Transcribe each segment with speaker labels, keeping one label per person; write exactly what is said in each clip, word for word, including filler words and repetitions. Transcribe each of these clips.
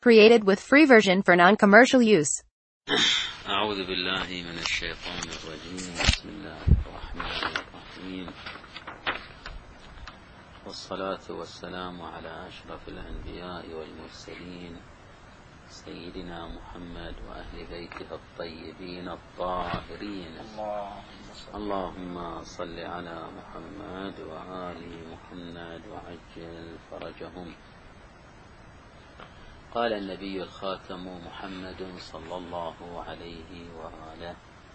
Speaker 1: Created with free version for non-commercial use.
Speaker 2: أعوذ بالله من الشيطان الرجيم. بسم الله الرحمن الرحيم، والصلاة والسلام على أشرف الأنبياء والمرسلين سيدنا محمد وأهل بيته الطيبين الطاهرين. اللهم صل على محمد وآل محمد وعجل فرجهم. قال النبي الخاتم محمد صلى الله عليه وآله: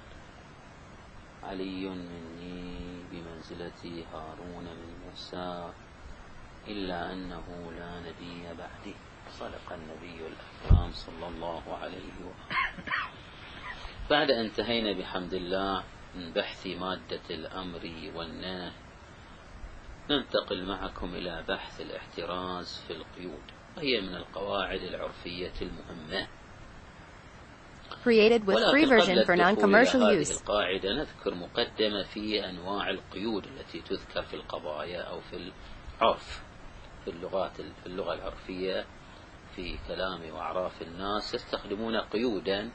Speaker 2: علي مني بمنزلة هارون من موسى إلا أنه لا نبي بعده. صدق النبي الأكرم صلى الله عليه وآله. بعد أن انتهينا بحمد الله من بحث مادة الأمر والنهي، ننتقل معكم إلى بحث الاحتراز في القيود، وهي من القواعد العرفية المهمة.
Speaker 1: Created with free version for non-commercial use.
Speaker 2: هذه القاعدة نذكر مقدمة في أنواع القيود التي تذكر في القضايا أو في العرف، في اللغات في اللغة العرفية، في كلام وأعراف الناس يستخدمون قيودا،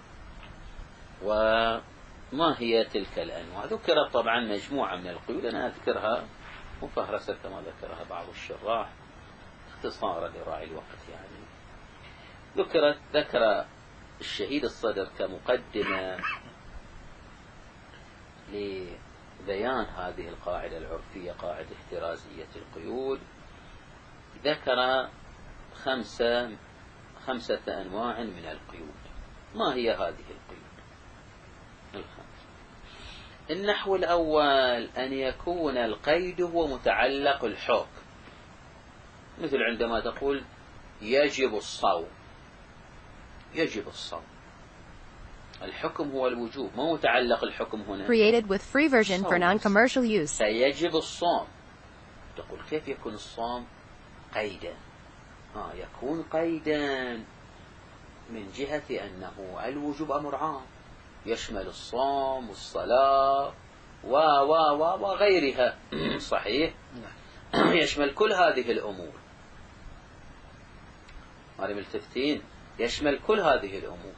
Speaker 2: وما هي تلك الأنواع. ذكرت طبعا مجموعة من القيود، أنا أذكرها مفهرسة كما ذكرها بعض الشراح اختصارا لراعي الوقت. يعني ذكرت ذكر الشهيد الصدر كمقدمة لبيان هذه القاعدة العرفية، قاعدة احترازية القيود. ذكر خمسة خمسة أنواع من القيود. ما هي هذه القيود الخمسة؟ النحو الأول: أن يكون القيد هو متعلق الحكم، مثل عندما تقول يجب الصوم، يجب الصوم، الحكم هو الوجوب، ما متعلق الحكم هنا.
Speaker 1: Created with free version for non-commercial use.
Speaker 2: فيجب الصوم. تقول كيف يكون الصوم قيدا؟ آه يكون قيدا من جهة أنه الوجوب أمر عام يشمل الصوم والصلاة و و و وغيرها. صحيح، يشمل كل هذه الأمور. هذه ملتفتين، يشمل كل هذه الأمور.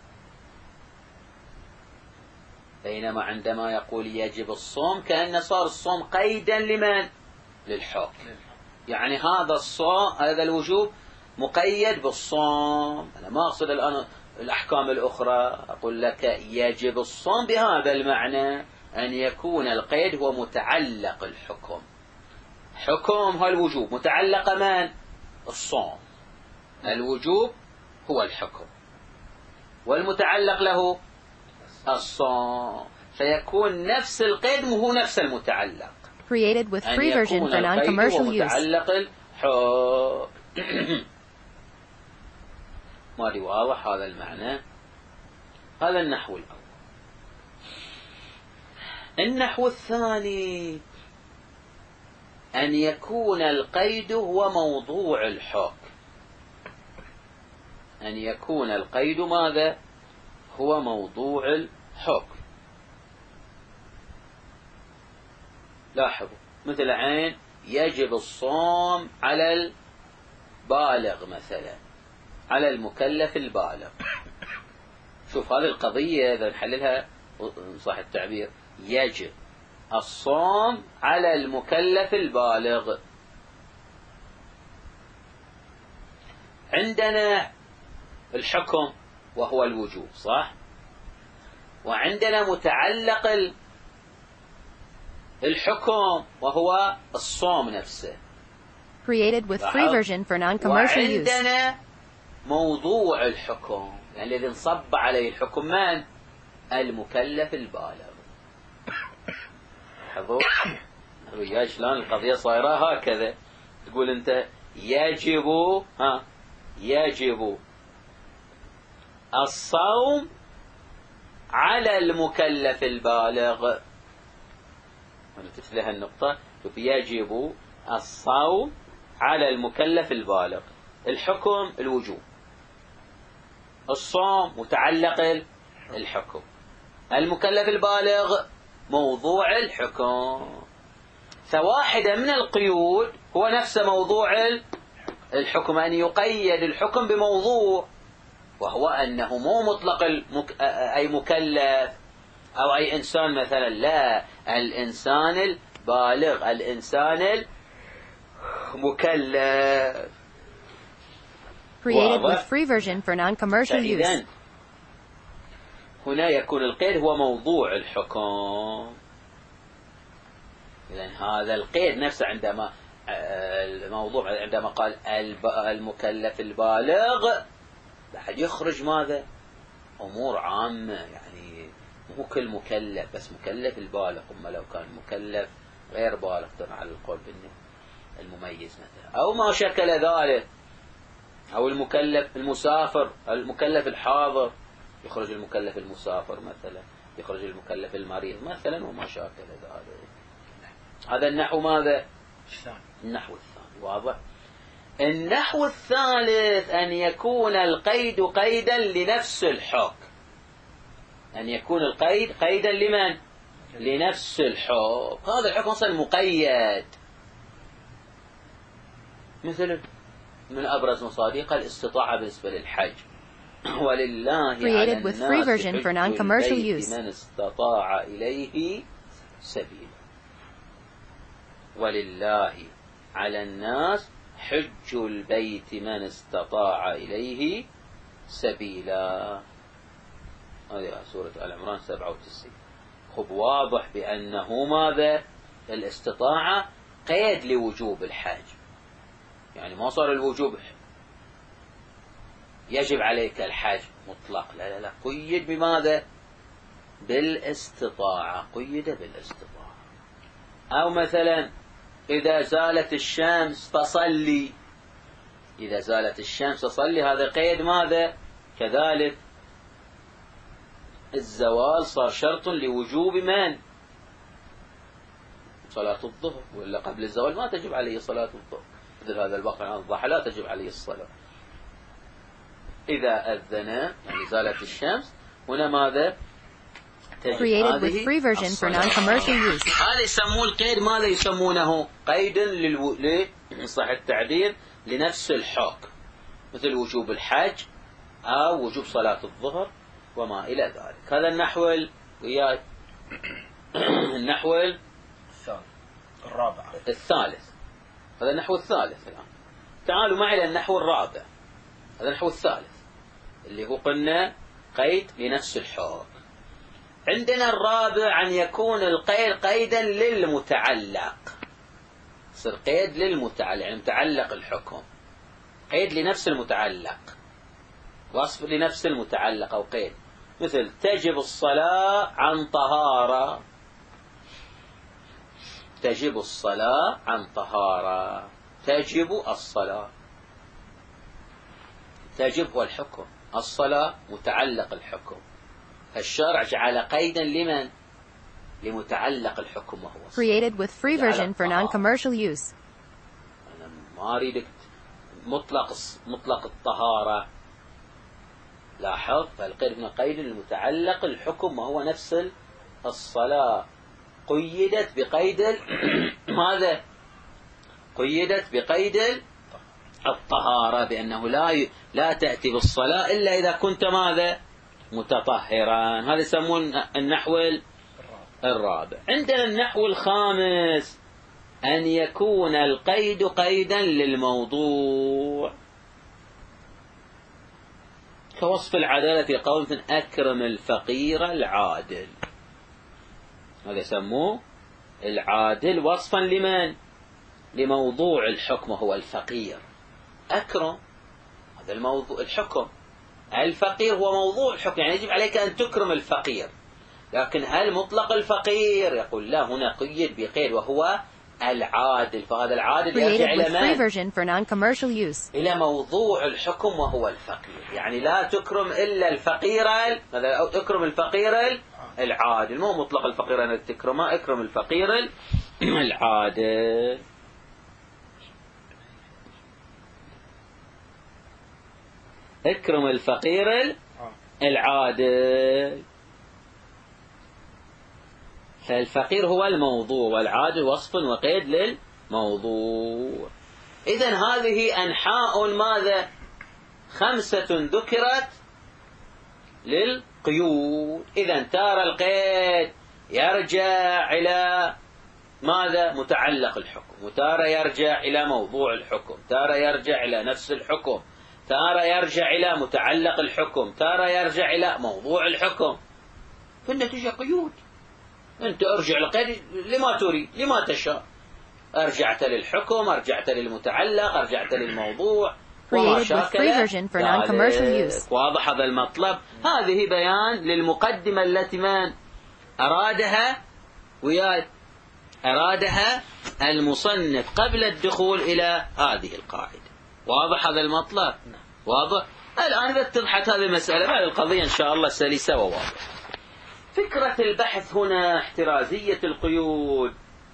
Speaker 2: بينما عندما يقول يجب الصوم كأن صار الصوم قيدا لمن؟ للحكم. يعني هذا الصوم، هذا الوجوب مقيد بالصوم. أنا ما أقصد الآن الأحكام الأخرى، أقول لك يجب الصوم بهذا المعنى، أن يكون القيد هو متعلق الحكم. حكم هو الوجوب، متعلق من؟ الصوم. الوجوب هو الحكم والمتعلق له الصوم، فيكون نفس القيد هو نفس المتعلق.
Speaker 1: Created with free version for non-commercial use.
Speaker 2: متعلق الحكم. ما لي واضح هذا المعنى؟ هذا النحو الأول. النحو الثاني: أن يكون القيد هو موضوع الحكم. أن يكون القيد ماذا؟ هو موضوع الحكم. لاحظوا، مثل عين يجب الصوم على البالغ مثلا، على المكلف البالغ. شوف هذه القضية إذا نحللها صح التعبير، يجب الصوم على المكلف البالغ. عندنا الحكم وهو الوجوب، صح؟ وعندنا متعلق الحكم وهو الصوم نفسه.
Speaker 1: Created with free version for non-commercial use.
Speaker 2: وعندنا موضوع الحكم، يعني الذي انصب عليه الحكم من؟ المكلف البالغ. لاحظوا وياي شلون القضية صايرة هكذا. تقول أنت يجب ها يجب الصوم على المكلف البالغ. نلتفت لها النقطة، يجب الصوم على المكلف البالغ. الحكم الوجوب، الصوم متعلق الحكم، المكلف البالغ موضوع الحكم. فواحدة من القيود هو نفس موضوع الحكم أن يقيد الحكم بموضوع، وهو أنه مو مطلق المك... أي مكلف أو أي إنسان مثلا، لا، الإنسان البالغ، الإنسان المكلف.
Speaker 1: Created with free version for non-commercial use.
Speaker 2: فإذن هنا يكون القيد هو موضوع الحكم. إذن هذا القيد نفسه عندما الموضوع عندما قال المكلف البالغ، بعد يخرج ماذا؟ أمور عامة، يعني مو كل مكلف، بس مكلف البالغ. أما لو كان مكلف غير بالغ على القول المميز مثلا، أو ما شكل ذلك، أو المكلف المسافر، المكلف الحاضر، يخرج المكلف المسافر مثلا، يخرج المكلف المريض مثلا، وما شاكل ذلك. هذا النحو ماذا؟ النحو الثاني. واضح؟ النحو الثالث أن يكون القيد قيدا لنفس الحكم. أن يكون القيد قيدا لمن؟ لنفس الحكم. هذا الحكم أصلا مقيد. مثل من أبرز مصادقه الاستطاعة بالنسبة للحج. ولله على الناس حج البيت من استطاع إليه سبيلا. ولله على الناس حج البيت من استطاع إليه سبيلا. هذه سورة آل عمران سبعة وتسعين. خب واضح بأنه ماذا؟ الاستطاعة قيد لوجوب الحج، يعني ما صار الوجوب يجب عليك الحج مطلق، لا لا لا، قيد بماذا؟ بالاستطاعة، قيد بالاستطاعة. أو مثلا إذا زالت الشمس فصلي، إذا زالت الشمس فصلي، هذا قيد ماذا؟ كذلك الزوال صار شرط لوجوب من؟ صلاة الظهر، وإلا قبل الزوال ما تجب عليه صلاة الظهر. مثل هذا الوقت عن الضحى لا تجب عليه الصلاة. إذا أذن يعني زالت الشمس، هنا ماذا؟
Speaker 1: Created with free version for non-commercial use.
Speaker 2: هذا يسموه القيد، ماذا يسمونه؟ قيدا للو... صح التعبير لنفس الحكم، مثل وجوب الحج أو وجوب صلاة الظهر وما إلى ذلك. هذا النحو ال... وياي النحو
Speaker 3: الرابع
Speaker 2: الثالث. هذا النحو الثالث الآن. تعالوا معي إلى النحو الرابع. هذا النحو الثالث اللي هو قلنا قيد لنفس الحكم. عندنا الرابع أن يكون القيد قيدا للمتعلق. يصير قيد للمتعلق، يعني متعلق الحكم، قيد لنفس المتعلق، وصف لنفس المتعلق أو قيد. مثل تجب الصلاة عن طهارة، تجب الصلاة عن طهارة، تجب الصلاة، تجب هو الحكم، الصلاة متعلق الحكم. الشرع جعل قيدا لمن؟ لمتعلق الحكم وهو الصلاة.
Speaker 1: Created with free version for non-commercial use.
Speaker 2: أنا ما أريدك مطلق مطلق الطهارة. لاحظ، فالقيد من قيد المتعلق الحكم وهو نفس الصلاة. قيدت بقيد ماذا؟ قيدت بقيد الطهارة، بأنه لا ي... لا تأتي بالصلاة إلا إذا كنت ماذا؟ متطهرا. هذا يسمون النحو الرابع. عندنا النحو الخامس أن يكون القيد قيدا للموضوع، كوصف العدالة في قول أكرم الفقير العادل. هذا يسموه العادل وصفا لمن؟ لموضوع الحكم هو الفقير. أكرم هذا الموضوع الحكم، الفقير هو موضوع الحكم، يعني يجب عليك أن تكرم الفقير. لكن هل مطلق الفقير؟ يقول لا، هنا قيد بقيد وهو العادل. فهذا العادل يرجع إلى من؟ إلى موضوع الحكم وهو الفقير. يعني لا تكرم إلا الفقير، أو تكرم الفقير العادل، مو مطلق الفقير أنك تكرمه، اكرم الفقير العادل. اكرم الفقير العادل. فالفقير هو الموضوع، والعادل وصف وقيد للموضوع. إذن هذه أنحاء ماذا؟ خمسة ذكرت للقيود. إذن تارى القيد يرجع إلى ماذا؟ متعلق الحكم، وتارى يرجع إلى موضوع الحكم، تارى يرجع إلى نفس الحكم، تارى يرجع إلى متعلق الحكم، تارى يرجع إلى موضوع الحكم. في النتيجة قيود. أنت أرجع القيد لما تريد، لما تشاء. أرجعت للحكم، أرجعت للمتعلق، أرجعت للموضوع، وما شاكل ذلك. واضح هذا المطلب؟ هذه بيان للمقدمة التي من أرادها ويا أرادها المصنف قبل الدخول إلى هذه القاعدة. واضح هذا المطلب؟ واضح؟ الآن إذا اتضحت هذه المسألة بعد القضية إن شاء الله سلسة وواضح. فكرة البحث هنا احترازية القيود.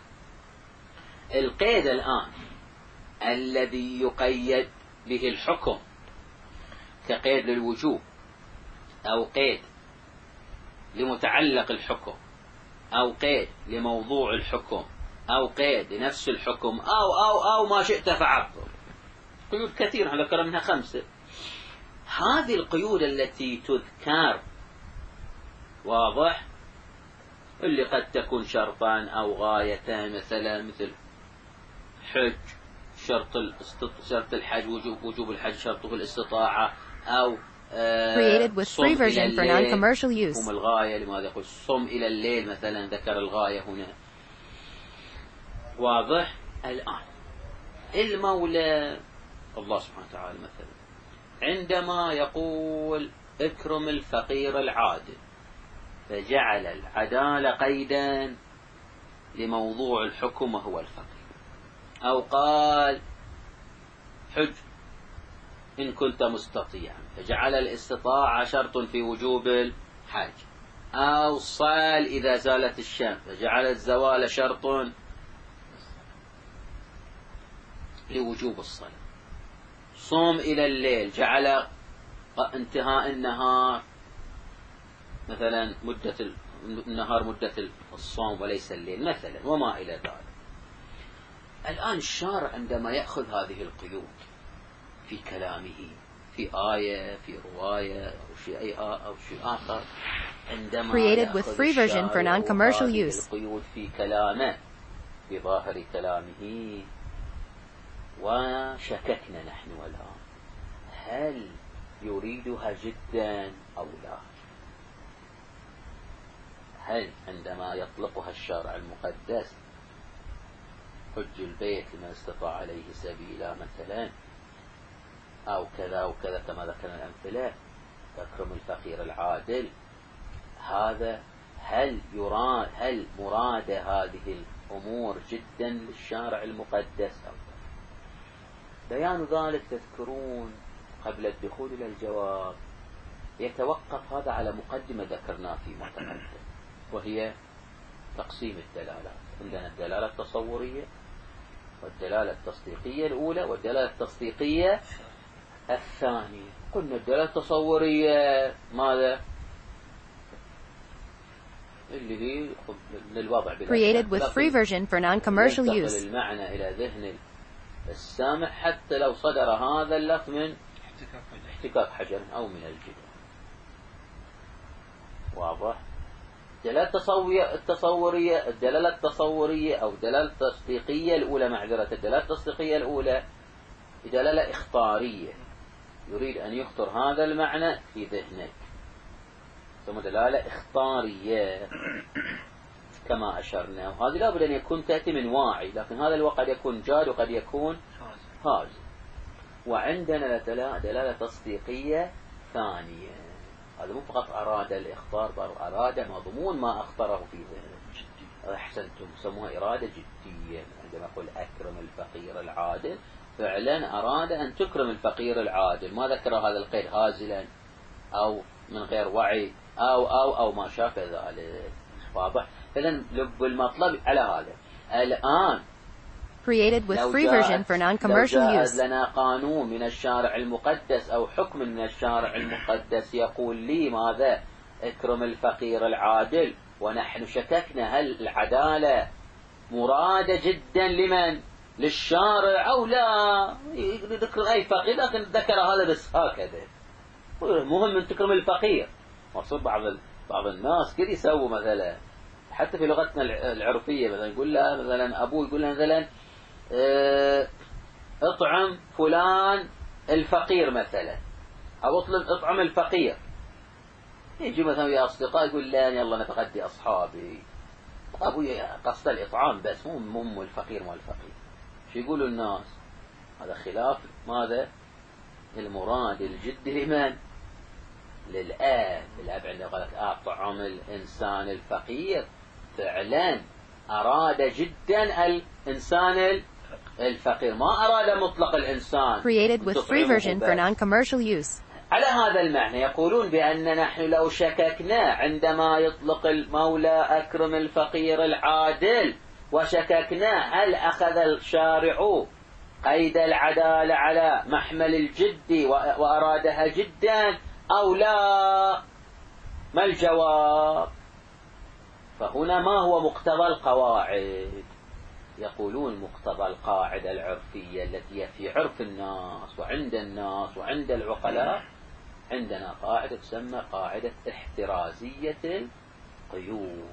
Speaker 2: القيد الآن الذي يقيد به الحكم كقيد للوجوب، أو قيد لمتعلق الحكم، أو قيد لموضوع الحكم، أو قيد لنفس الحكم، أو أو أو ما شئت فعبر. قيود كثيرة ذكر منها خمسة. هذه القيود التي تذكر واضح اللي قد تكون شرطان أو غايتان، مثلا مثل حج شرط شرط الحج وجوب وجوب الحج شرطه الاستطاعة، أو
Speaker 1: created with free version for non-commercial use.
Speaker 2: هم الغاية. لماذا يقول صم إلى الليل مثلا؟ ذكر الغاية هنا. واضح؟ الآن المولى الله سبحانه وتعالى مثلا عندما يقول اكرم الفقير العادل، فجعل العدالة قيدا لموضوع الحكم وهو الفقير. أو قال حج إن كنت مستطيعا، فجعل الاستطاعة شرط في وجوب الحج. أو صال إذا زالت الشمس، فجعل الزوال شرط لوجوب الصلاة. صوم إلى الليل، جعل انتهاء النهار مثلا مدة النهار مدة الصوم وليس الليل مثلا، وما إلى ذلك. الآن الشارع عندما يأخذ هذه القيود في كلامه في آية في رواية أو شيء أو شيء آخر، عندما
Speaker 1: created with free version for non-commercial use.
Speaker 2: القيود في كلامه في ظاهر كلامه، وشككنا نحن الآن هل يريدها جدا أو لا؟ هل عندما يطلقها الشارع المقدس حج البيت لمن استطاع عليه سبيلا مثلا، أو كذا وكذا كما ذكرنا الأمثلة، تكرم الفقير العادل، هذا هل يراد هل مراد هذه الأمور جدا للشارع المقدس أو لا؟ بيان ذلك تذكرون قبل الدخول إلى الجواب يتوقف هذا على مقدمة ذكرناه فيما تقدم، وهي تقسيم الدلالات. عندنا الدلالة التصورية والدلالة التصديقية الأولى والدلالة التصديقية الثانية. قلنا الدلالة التصورية ماذا؟ اللي هي للوضع
Speaker 1: created with free version for non-commercial use.
Speaker 2: المعنى إلى ذهن السامع حتى لو صدر هذا اللفظ من احتكاك حجر أو من الجدار. واضح؟ الدلالة التصورية الدلالة التصورية أو الدلالة التصديقية الأولى معذرة الدلالة التصديقية الأولى دلالة إخطارية، يريد أن يخطر هذا المعنى في ذهنك، ثم دلالة إخطارية كما أشرنا، وهذه لابد أن يكون تأتي من واعي، لكن هذا الوقت قد يكون جاد وقد يكون هازل. وعندنا دلالة تصديقية ثانية، هذا مو فقط أراد الإخطار بل أراد مضمون ما أخطره في ذهنه. أحسنتم، سموها إرادة جدية. عندما أقول أكرم الفقير العادل فعلا أراد أن تكرم الفقير العادل، ما ذكر هذا القيد هازلا أو من غير وعي أو أو أو ما شابه ذلك. واضح؟ إذن لب المطلب على هذا. الآن
Speaker 1: created with free version for non-commercial use.
Speaker 2: لنا قانون من الشارع المقدس أو حكم من الشارع المقدس يقول لي ماذا؟ اكرم الفقير العادل، ونحن شككنا هل العدالة مرادة جدا لمن؟ للشارع أو لا ذكر أي فقير، لكن ذكر هذا بس هكذا. مهم أن تكرم الفقير. مقصود بعض بعض الناس كده يسووا مثلا حتى في لغتنا العرفية، مثلا يقول له مثلا أبوه يقول له مثلا اه اطعم فلان الفقير مثلا، أو اطلب اطعم الفقير. يجي مثلا يا أصدقاء يقول لا يلا نتغدي أصحابي، أبوي قصد الإطعام بس مو مو الفقير مو الفقير. شو يقولوا الناس؟ هذا خلاف ماذا؟ المراد الجد لمن؟ للآب. الآب عندما قال لك أطعم الإنسان الفقير فعلا أراد جدا الإنسان الفقير، ما أراد مطلق الإنسان.
Speaker 1: Created with free version for non-commercial use.
Speaker 2: على هذا المعنى يقولون بأن نحن لو شككنا عندما يطلق المولى أكرم الفقير العادل، وشككنا هل أخذ الشارع قيد العدالة على محمل الجد وأرادها جدا أو لا، ما الجواب؟ فهنا ما هو مقتضى القواعد؟ يقولون مقتضى القاعدة العرفية التي في عرف الناس وعند الناس وعند العقلاء، عندنا قاعدة تسمى قاعدة احترازية القيود،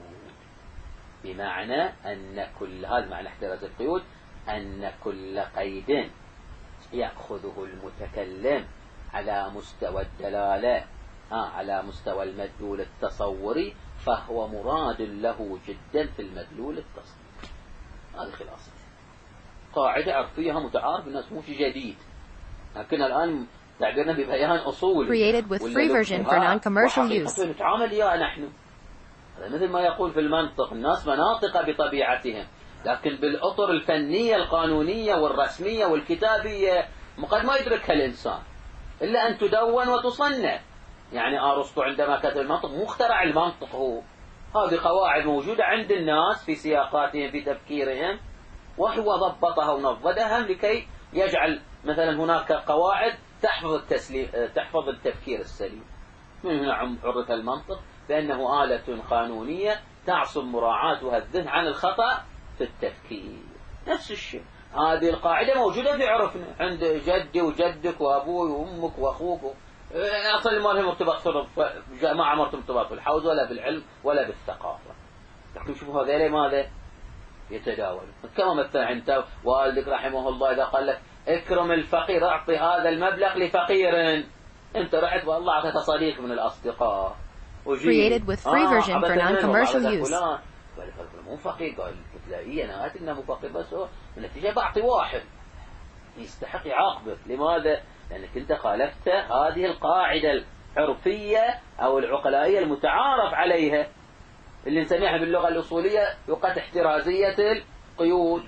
Speaker 2: بمعنى أن كل هذا معنى احتراز القيود أن كل قيد يأخذه المتكلم على مستوى الدلالة آه على مستوى المدلول التصوري فهو مراد له جدا في المدلول التصوري. هذه خلاصة قاعدة عرفية متعارف الناس، مو شيء جديد، لكن الآن تعبيرنا ببيان أصول.
Speaker 1: Created with free version for non-commercial use.
Speaker 2: نتعامل إياه نحن. هذا مثل ما يقول في المنطق، الناس مناطق بطبيعتهم، لكن بالأطر الفنية القانونية والرسمية والكتابية قد ما يدركها الإنسان إلا أن تدون وتصنع. يعني أرسطو عندما كتب المنطق مو اخترع المنطق هو، هذه قواعد موجودة عند الناس في سياقاتهم في تفكيرهم، وهو ضبطها ونضدها لكي يجعل مثلا هناك قواعد تحفظ التسليم تحفظ التفكير السليم. من هنا عرف المنطق بأنه آلة قانونية تعصم مراعاتها الذهن عن الخطأ في التفكير. نفس الشيء هذه القاعدة موجودة في عرفنا عند جدي وجدك وأبوي وأمك وأخوك، أصلا ما لهم ارتباط ما عمرت ارتباط في الحوز ولا بالعلم ولا بالثقافة، لكن شوفوا هذول ماذا يتداولون. كما مثلا أنت والدك رحمه الله إذا قال لك اكرم الفقير، أعطي هذا المبلغ لفقير، أنت رحت والله أعطيت صديق من الأصدقاء
Speaker 1: Created with free version for non-commercial use.
Speaker 2: مو فقير، قال تلاقيه أنا أتي إنه مو فقير بس هو النتيجة بعطي واحد يستحق يعاقبك. لماذا؟ لأنك أنت خالفت هذه القاعدة العرفية أو العقلائية المتعارف عليها اللي نسميها باللغة الأصولية لغة احترازية القيود.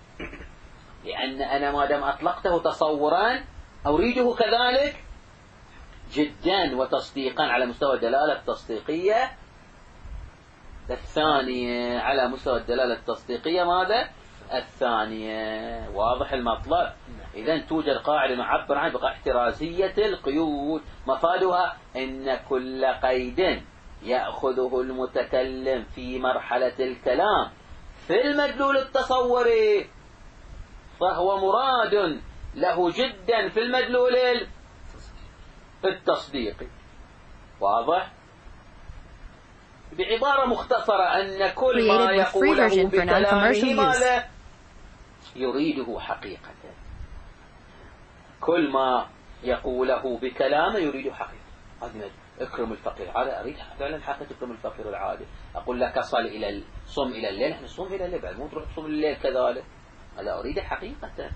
Speaker 2: لأن أنا ما دام أطلقته تصورا أريده كذلك جدا وتصديقا على مستوى الدلالة التصديقية. الثانية على مستوى الدلالة التصديقية ماذا؟ الثانية. واضح المطلب؟ إذا توجد قاعدة نعبر عنها بقاعدة احترازية القيود، مفادها أن كل قيد يأخذه المتكلم في مرحلة الكلام في المدلول التصوري فهو مراد له جدا في المدلول التصديقي. واضح؟ بعبارة مختصرة أن كل ما يقوله بكلامه ماذا يريده حقيقة، كل ما يقوله بكلامه يريده حقيقة. هذه اكرم الفقير، هذا أريد فعلا حقيقة اكرم الفقير العادي. أقول لك صل إلى صم إلى الليل، نحن صم إلى الليل بعد مو تروح تصوم الليل كذلك، هذا أريد حقيقة.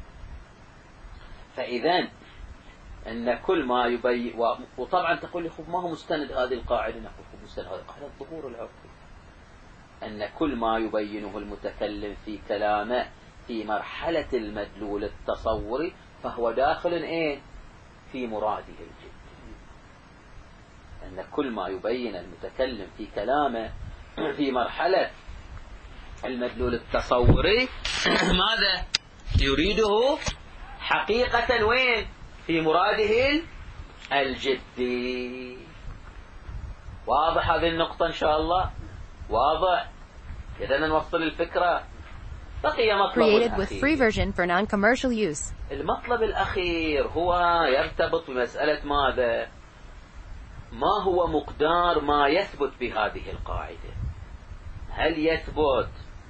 Speaker 2: فإذا أن كل ما يبين، وطبعا تقول لي خب ما هو مستند هذه القاعدة، نقول خب مستند هذه القاعدة الظهور العرفي، أن كل ما يبينه المتكلم في كلامه في مرحلة المدلول التصوري فهو داخل إيه في مراده الجد. أن كل ما يبين المتكلم في كلامه في مرحلة المدلول التصوري ماذا يريده حقيقة وين في مراده الجدي. واضح هذه النقطة إن شاء الله؟ واضح؟ إذا نوصل الفكرة. بقي مطلب
Speaker 1: Created with free
Speaker 2: الأخير.
Speaker 1: version for non-commercial use.
Speaker 2: المطلب الأخير هو يرتبط بمسألة ماذا؟ ما هو مقدار ما يثبت بهذه القاعدة؟ هل يثبت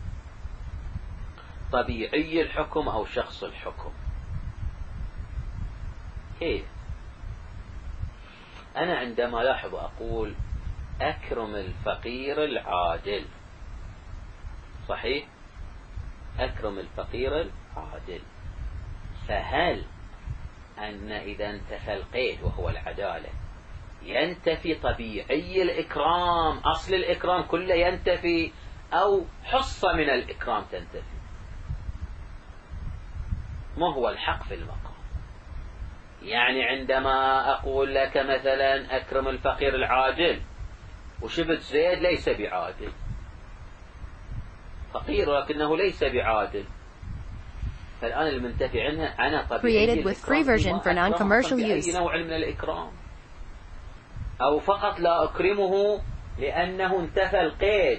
Speaker 2: طبيعي الحكم أو شخص الحكم؟ كيف؟ أنا عندما لاحظ أقول أكرم الفقير العادل، صحيح؟ أكرم الفقير العادل، فهل أن إذا انتفى القيد وهو العدالة ينتفي طبيعي الإكرام، أصل الإكرام كله ينتفي، أو حصة من الإكرام تنتفي؟ ما هو الحق في المقام؟ يعني عندما أقول لك مثلا أكرم الفقير العادل وشفت زيد ليس بعادل، فقير ولكنه ليس بعادل، فالآن المنتفي عنها أنا طبيعي
Speaker 1: Created with free version for non-commercial use.
Speaker 2: أي نوع من الإكرام، أو فقط لا أكرمه لأنه انتفى القيد،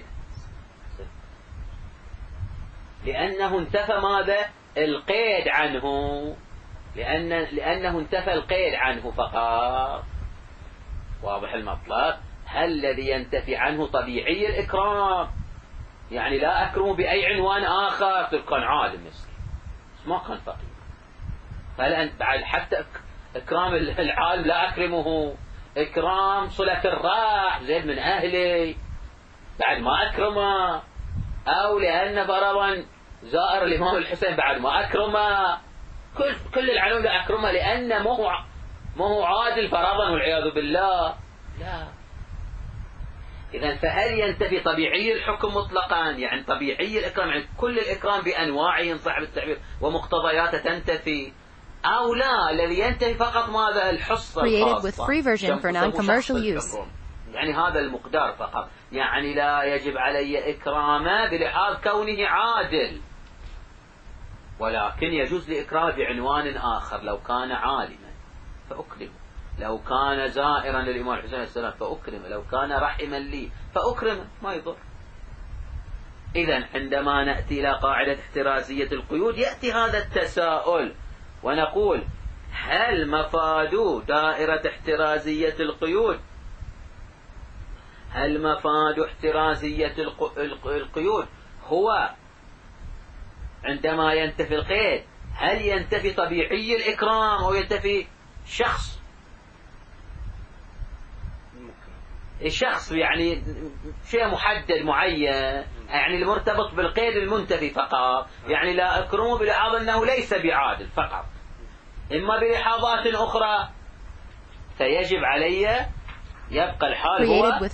Speaker 2: لأنه انتفى ماذا؟ القيد عنه، لأن لأنه انتفى القيد عنه فقط. واضح المطلب؟ هل الذي ينتفي عنه طبيعي الإكرام؟ يعني لا أكرمه بأي عنوان آخر، كان عالم مسكين ما كان فقير، فهل بعد حتى إكرام العالم لا أكرمه؟ إكرام صلة الراح، زيد من أهلي، بعد ما أكرمه، أو لأن فرضا زائر الإمام الحسين بعد ما أكرمه، كل كل العلوم لا أكرمه لأن ما هو ما هو عادل فرضا والعياذ بالله، لا. إذا فهل ينتفي طبيعي الحكم مطلقا؟ يعني طبيعي الإكرام، يعني كل الإكرام بأنواعه إن صح التعبير ومقتضياته تنتفي، أو لا الذي ينتفي فقط ماذا؟ الحصة
Speaker 1: Created with
Speaker 2: الخاصة،
Speaker 1: free version for non-commercial use.
Speaker 2: يعني هذا المقدار فقط، يعني لا يجب علي إكرامه بلحاظ كونه عادل، ولكن يجوز لإكرامه بعنوان آخر، لو كان عالما فأكرمه، لو كان زائرا للإمام الحسين عليه السلام فأكرمه، لو كان رحما لي فأكرمه، ما يضر. إذا عندما نأتي إلى قاعدة احترازية القيود يأتي هذا التساؤل ونقول هل مفاد دائرة احترازية القيود هل مفاد احترازية القيود هو عندما ينتفي القيد هل ينتفي طبيعي الإكرام أو ينتفي شخص الشخص، يعني شيء محدد معين، يعني المرتبط بالقيد المنتفي فقط، يعني لا أكرمه بلحاظ أنه ليس بعادل فقط، إما بلحاظات أخرى، فيجب علي يبقى الحال هو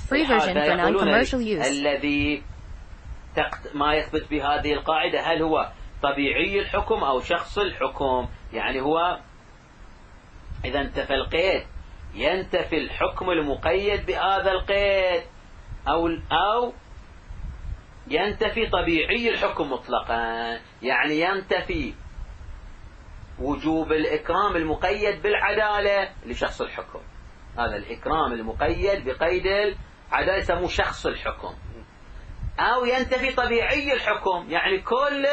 Speaker 2: الذي ما يثبت بهذه القاعدة هل هو طبيعي الحكم أو شخص الحكم، يعني هو إذا انتفى القيد ينتفي الحكم المقيد بهذا القيد، أو أو ينتفي طبيعي الحكم مطلقا، يعني ينتفي وجوب الإكرام المقيد بالعدالة لشخص الحكم، هذا الإكرام المقيد بقيد العدالة يسموه شخص الحكم، أو ينتفي طبيعي الحكم، يعني كل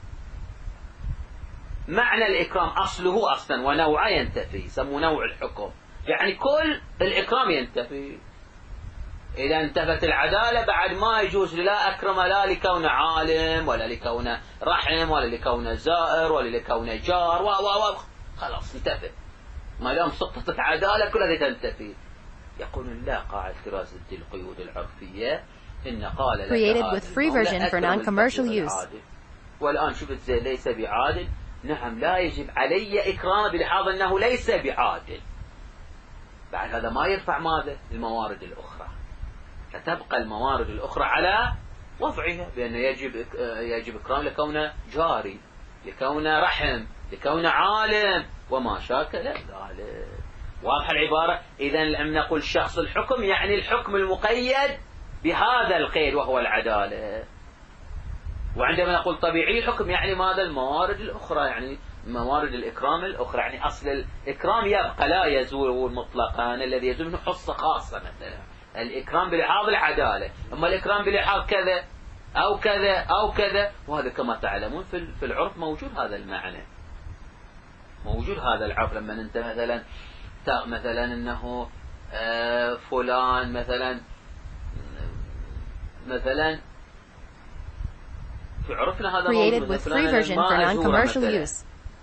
Speaker 2: معنى الإكرام أصله أصلا ونوعه ينتفي، يسموه نوع الحكم، يعني كل الإكرام ينتفي. إذا انتفت العدالة بعد ما يجوز لا أكرم لا لكون عالم ولا لكون رحم ولا لكون زائر ولا لكون جار و و و خلاص انتفت، ما دام سقطت العدالة كلها تنتفي. يقول لا، قاعدة احترازية القيود العرفية إن قال لك
Speaker 1: Created with free version for non-commercial use.
Speaker 2: والآن شفت زي ليس بعادل، نعم لا يجب علي إكرامه بلحاظ أنه ليس بعادل، بعد هذا ما يرفع ماذا؟ الموارد الأخرى، فتبقى الموارد الأخرى على وضعها، بأن يجب يجب إكرام لكونه جاري، لكونه رحم، لكونه عالم وما شاكل ذلك. واضح العبارة؟ إذا لم نقل شخص الحكم يعني الحكم المقيد بهذا القيد وهو العدالة، وعندما نقول طبيعي الحكم يعني ماذا؟ الموارد الأخرى، يعني موارد الإكرام الأخرى، يعني أصل الإكرام يبقى لا يزول مطلقا، الذي يزول منه حصة خاصة، مثلا الإكرام بلحاظ العدالة، أما الإكرام بلحاظ كذا أو كذا أو كذا. وهذا كما تعلمون في العرف موجود هذا المعنى، موجود هذا العرف. لما أنت مثلا مثلا أنه فلان مثلا مثلا في عرفنا هذا موجود مثلا ما أزوره مثلا،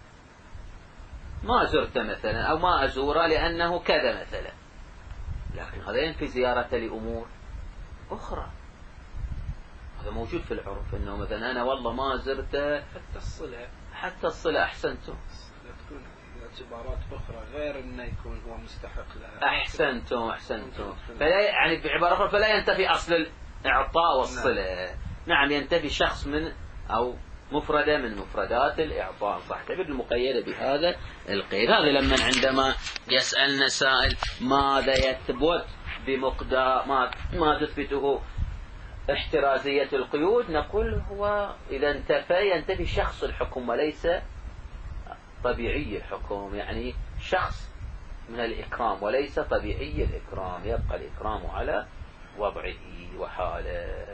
Speaker 2: ما زرت مثلا أو ما أزوره لأنه كذا مثلا، لكن هذا ينفي زيارته لأمور أخرى. هذا موجود في العرف أنه مثلا أنا والله ما زرته
Speaker 3: حتى الصلة،
Speaker 2: حتى الصلة أحسنتم،
Speaker 3: تكون اعتبارات أخرى غير أنه يكون هو مستحق لها.
Speaker 2: أحسنتم أحسنتم فلا يعني بعبارة أخرى فلا ينتفي أصل الإعطاء والصلة. نعم ينتفي شخص من أو مفردة من مفردات الإعطاء، فاعتبر المقيدة بهذا القيد. هذا لما عندما يسألنا سائل ماذا يثبت بمقدار ما, ما تثبته احترازية القيود، نقول هو إذا انتفى ينتفي شخص الحكم وليس طبيعي الحكم، يعني شخص من الإكرام وليس طبيعي الإكرام، يبقى الإكرام على وضعه وحاله.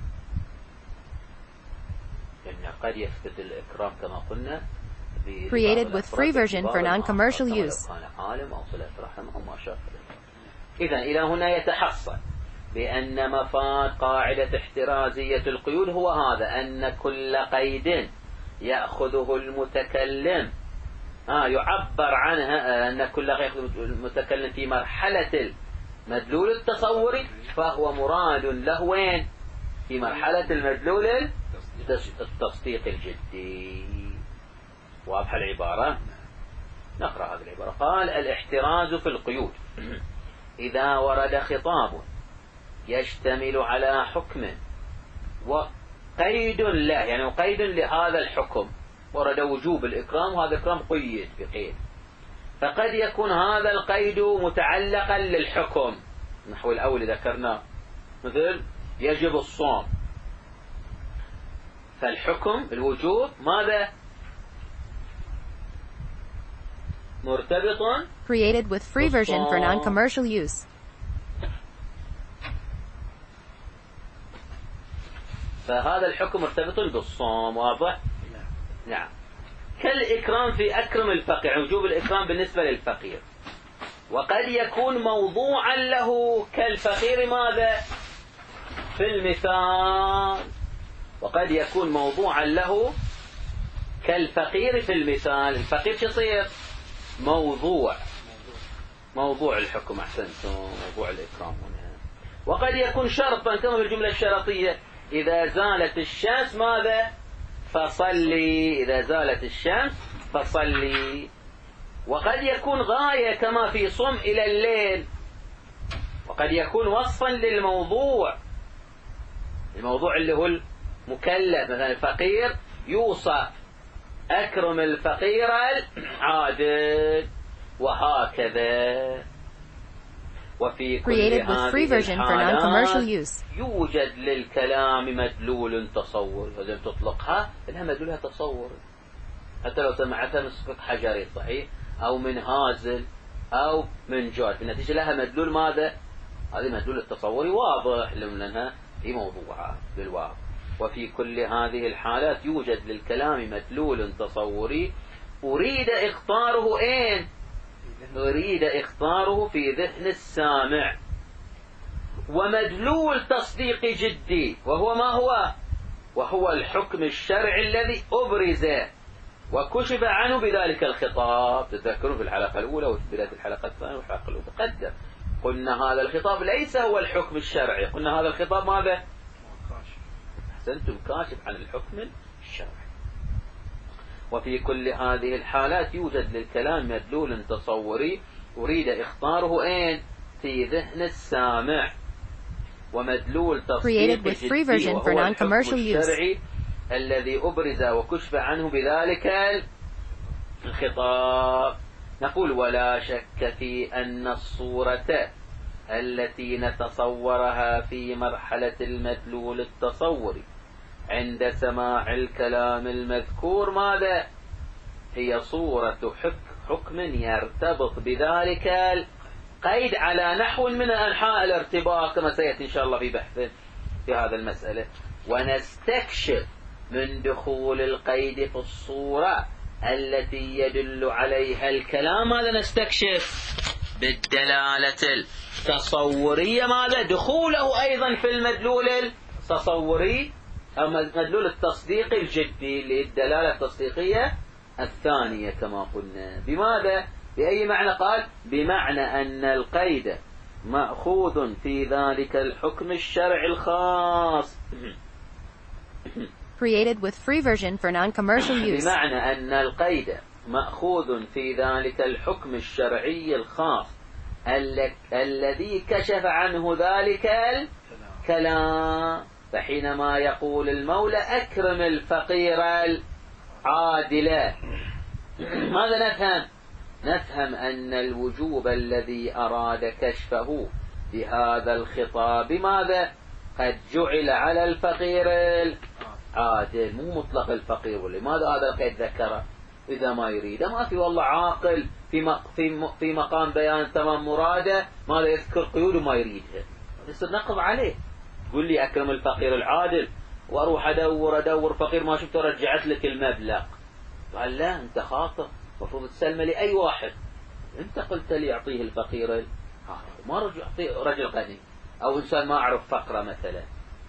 Speaker 2: لأن قد يثبت الإكرام كما قلنا
Speaker 1: created with free version for non-commercial use.
Speaker 2: عالم أو صلة رحم أو ما شابه. إذن إلى هنا يتحصل بأن مفاد قاعدة احترازية القيود هو هذا، أن كل قيد يأخذه المتكلم آه يعبر عنها أن كل قيد يأخذه المتكلم في مرحلة المدلول التصوري فهو مراد له وين؟ في مرحلة المدلول التصديق الجدي. واضح العبارة؟ نقرأ هذه العبارة. قال الاحتراز في القيود إذا ورد خطاب يشتمل على حكم وقيد له، يعني قيد لهذا الحكم، ورد وجوب الإكرام وهذا الإكرام قيد بقيد، فقد يكون هذا القيد متعلقا للحكم، نحو الأول ذكرنا مثل يجب الصوم، فالحكم الوجوب ماذا؟ مرتبط
Speaker 1: created with free version for non-commercial use.
Speaker 2: فهذا الحكم مرتبط بالصوم. واضح؟ نعم. كالإكرام في أكرم الفقير، وجوب الإكرام بالنسبة للفقير، وقد يكون موضوعا له كالفقير ماذا؟ في المثال، وقد يكون موضوعا له كالفقير في المثال. الفقير شو يصير؟ موضوع موضوع الحكم. أحسنتم، موضوع الإكرام هنا. وقد يكون شرطا كما في الجملة الشرطية إذا زالت الشمس ماذا؟ فصلي، إذا زالت الشمس فصلي. وقد يكون غاية كما في صم إلى الليل. وقد يكون وصفا للموضوع، الموضوع اللي هو المكلف، مثلا الفقير يوصف أكرم الفقير العادل، وهكذا. وفي كل هذه الحالات يوجد للكلام مدلول تصور. إذا تطلقها لها مدلولها تصور، حتى لو سمعتها من سقط حجري صحيح أو من هازل أو من جاد، بالنتيجة لها مدلول ماذا؟ هذه مدلول التصوري واضح لأنها في موضوعها بالواقع. وفي كل هذه الحالات يوجد للكلام مدلول تصوري أريد إخطاره إين؟ أريد إخطاره في ذهن السامع، ومدلول تصديق جدي، وهو ما هو؟ وهو الحكم الشرعي الذي أبرز وكشف عنه بذلك الخطاب. تذكروا في الحلقة الأولى وفي بداية الحلقة الثانية والحلقة الأولى تقدم قلنا هذا الخطاب ليس هو الحكم الشرعي، قلنا هذا الخطاب ماذا؟ أحسنتم، كاشف عن الحكم الشرعي. وفي كل هذه الحالات يوجد للكلام مدلول تصوري أريد إخطاره أين؟ في ذهن السامع، ومدلول تصديق جدي وهو الحكم الشرعي الذي أبرز وكشف عنه بذلك الخطاب. نقول ولا شك في أن الصورة التي نتصورها في مرحلة المدلول التصوري عند سماع الكلام المذكور ماذا؟ هي صورة حكم يرتبط بذلك القيد على نحو من أنحاء الارتباط كما سيأتي إن شاء الله في بحث في هذا المسألة. ونستكشف من دخول القيد في الصورة التي يدل عليها الكلام، ماذا نستكشف؟ بالدلالة التصورية، ماذا؟ دخوله أيضا في المدلول التصوري أو مدلول التصديق الجدي للدلالة التصديقية الثانية كما قلنا. بماذا؟ بأي معنى؟ قال بمعنى أن القيد مأخوذ في ذلك الحكم الشرعي الخاص.
Speaker 1: Created with free version for non-commercial use.
Speaker 2: بمعنى أن القيد مأخوذ في ذلك الحكم الشرعي الخاص الذي كشف عنه ذلك الكلام. فحينما يقول المولى أكرم الفقير العادل، ماذا نفهم؟ نفهم أن الوجوب الذي أراد كشفه بهذا الخطاب ماذا؟ قد جعل على الفقير العادل، مو مطلق الفقير. لماذا هذا القيد ذكره؟ إذا ما يريده ما في والله عاقل في في في مقام بيان تمام مراده ماذا يذكر قيود وما يريدها، يصير نقض عليه. تقول لي أكرم الفقير العادل وأروح أدور أدور فقير ما شفته رجعت لك المبلغ. قال لا، أنت خاطئ، المفروض تسلمه لأي واحد. أنت قلت لي أعطيه الفقير العادل، ما رجع أعطيه رجل غني أو إنسان ما أعرف فقرة مثلا.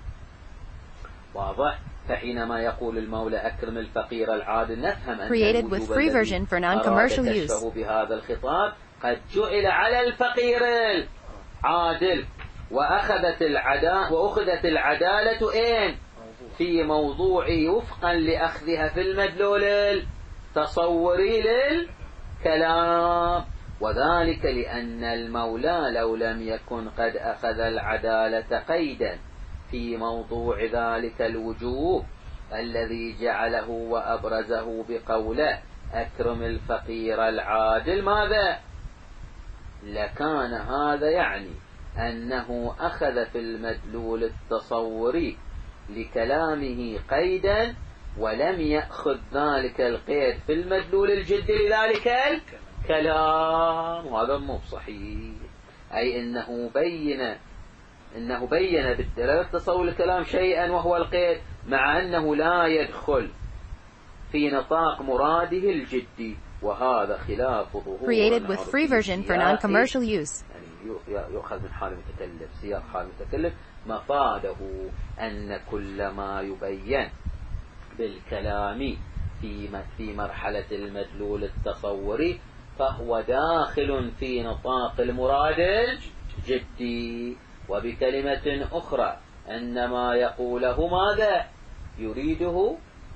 Speaker 2: واضح؟ فحينما يقول المولى أكرم الفقير العادل نفهم أن
Speaker 1: Created with free version for non-commercial use.
Speaker 2: كشفه بهذا الخطاب قد جعل على الفقير العادل، وأخذت العدالة وأخذت العدالة إين؟ في موضوع وفقا لأخذها في المدلول التصوري للكلام. وذلك لأن المولى لو لم يكن قد أخذ العدالة قيدا في موضوع ذلك الوجوب الذي جعله وأبرزه بقوله أكرم الفقير العادل، ماذا؟ لكان هذا يعني أنه أخذ في المدلول التصوري لكلامه قيدا ولم يأخذ ذلك القيد في المدلول الجدي لذلك الكلام، وهذا مو صحيح. أي إنه بين إنه بين بالدلالة تصور الكلام شيئا وهو القيد، مع أنه لا يدخل في نطاق مراده الجدي، وهذا خلاف ظهور
Speaker 1: Created with free version for non-commercial use.
Speaker 2: يعني يؤخذ من حال المتكلم، سياق حال المتكلم، مفاده أن كل ما يبين بالكلام في في مرحلة المدلول التصوري فهو داخل في نطاق المراد الجدي. وبكلمة أخرى أن ما يقوله ماذا؟ يريده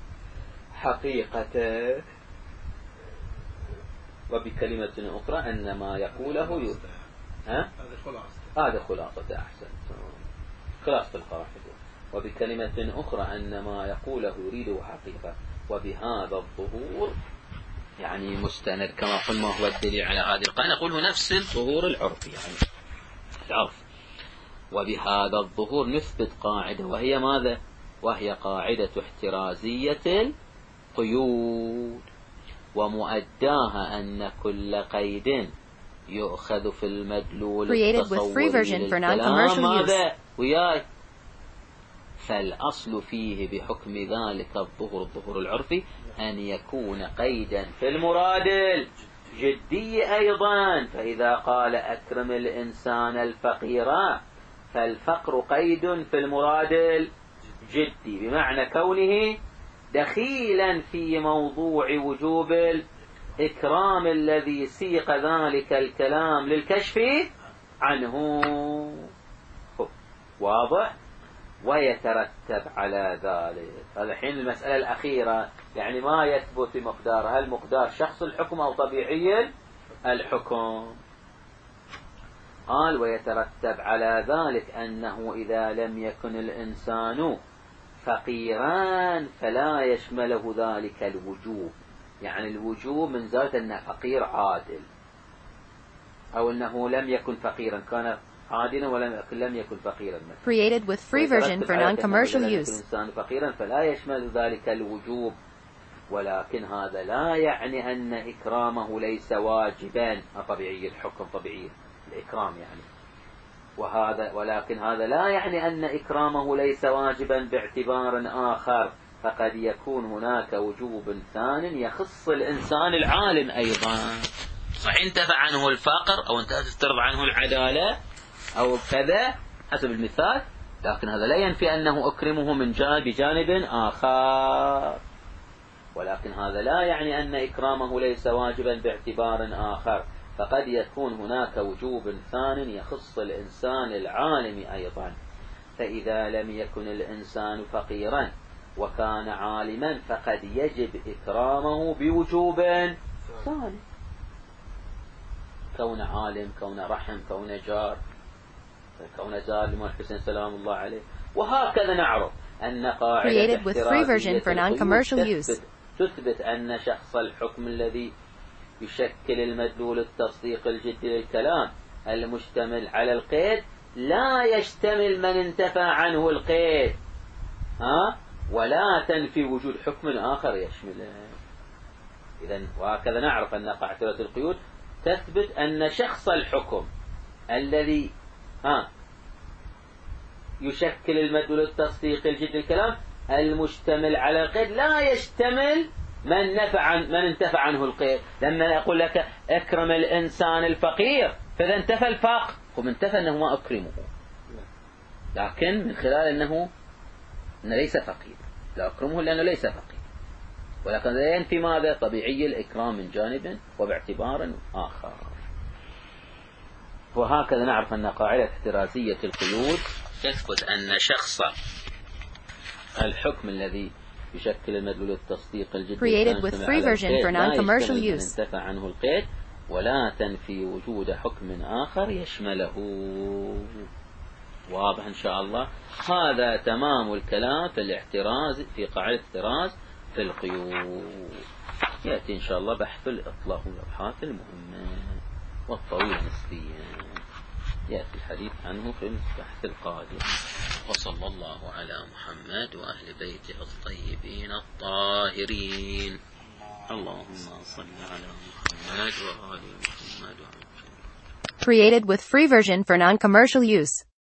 Speaker 2: حقيقة. وبكلمة أخرى أن ما يقوله يريد. ها؟ هذا خلاصة. أحسن، خلاصة القواعد. وبكلمة أخرى أن ما يقوله يريده حقيقة. وبهذا الظهور يعني مستند كما قلنا هو الدليل على هذه القاعدة، نقول هو نفس الظهور العرفي يعني العرف. وبهذا الظهور نثبت قاعدة، وهي ماذا؟ وهي قاعدة احترازية القيود، ومؤداها أن كل قيد يؤخذ في المدلول التصوري للكلام ماذا؟ وياي فالأصل فيه بحكم ذلك الظهور الظهور العرفي أن يكون قيدا في المراد الجدي أيضا. فإذا قال أكرم الإنسان الفقير فالفقر قيد في المراد الجدي بمعنى كونه دخيلا في موضوع وجوب الإكرام الذي سيق ذلك الكلام للكشف عنه. واضح؟ ويترتب على ذلك. هذا حين المسألة الأخيرة يعني ما يثبت في مقدار، هل مقدار شخص الحكم أو طبيعي الحكم. قال ويترتب على ذلك أنه إذا لم يكن الإنسان فقيرا فلا يشمله ذلك الوجوب. يعني الوجوب من ذات أنه فقير عادل، أو أنه لم يكن فقيرا كان عادلا ولم لم يكن فقيرا.
Speaker 1: Created with free version for non-commercial use.
Speaker 2: الإنسان فقيرا فلا يشمل ذلك الوجوب، ولكن هذا لا يعني أن إكرامه ليس واجبا. طبيعي الحكم طبيعي الإكرام يعني وهذا ولكن هذا لا يعني أن إكرامه ليس واجبا باعتبار آخر، فقد يكون هناك وجوب ثان يخص الإنسان العالم أيضا. صحيح انتفع عنه الفقر أو تفترض عنه العدالة أو كذا حسب المثال، لكن هذا لا ينفي أنه أكرمه من جانب بجانب آخر، ولكن هذا لا يعني أن إكرامه ليس واجبا باعتبار آخر، فقد يكون هناك وجوب ثان يخص الإنسان العالم أيضا. فإذا لم يكن الإنسان فقيرا وكان عالما فقد يجب إكرامه بوجوب ثاني، كون عالم، كون رحم، كون جار، كون زار لما الحسين سلام الله عليه. وهكذا نعرف أن قاعدة احترازية تثبت, تثبت أن شخص الحكم الذي يشكل المدلول التصديق الجدي للكلام المشتمل على القيد لا يشتمل من انتفى عنه القيد، ها؟ ولا تنفي وجود حكم آخر يشمله. إذن وهكذا نعرف أن قاعدة القيود تثبت أن شخص الحكم الذي ها يشكل المدلول التصديق الجدي للكلام المشتمل على القيد لا يشتمل من نفع عن من انتفع عنه القيد. لما أقول لك اكرم الإنسان الفقير فإذا انتفى الفقر، هم انتفى أنه ما أكرمه، لكن من خلال أنه أنه ليس فقير لا أكرمه لأنه ليس فقير، ولكن لا ينفي ماذا؟ طبيعي الإكرام من جانب وباعتبار آخر. وهكذا نعرف أن قاعدة احترازية القيود تثبت أن شخص الحكم الذي يشكل المدلول التصديق الجدي
Speaker 1: created with free version for non-commercial use
Speaker 2: انتفع عنه القيد ولا تنفي وجود حكم آخر يشمله. واضح إن شاء الله. هذا تمام الكلام في الاحتراز في قاعدة الاحتراز في القيود. يأتي إن شاء الله بحث الإطلاق والأبحاث المهمة والطويلة نسبيا، يأتي الحديث عنه في البحث القادم. وصلى الله على محمد وأهل بيته الطيبين الطاهرين. اللهم صل على محمد وآل محمد. Created with free version for non-commercial use.